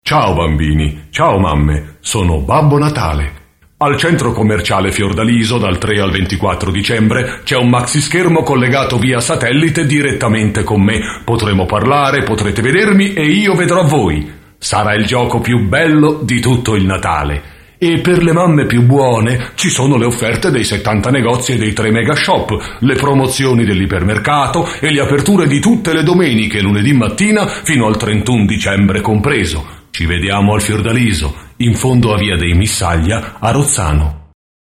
Ciao bambini, ciao mamme, sono Babbo Natale. Al centro commerciale Fiordaliso dal 3 al 24 dicembre c'è un maxischermo collegato via satellite direttamente con me. Potremo parlare, potrete vedermi e io vedrò voi. Sarà il gioco più bello di tutto il Natale. E per le mamme più buone ci sono le offerte dei 70 negozi e dei 3 mega shop, le promozioni dell'ipermercato e le aperture di tutte le domeniche lunedì mattina fino al 31 dicembre compreso. Ci vediamo al Fiordaliso, in fondo a via dei Missaglia, a Rozzano.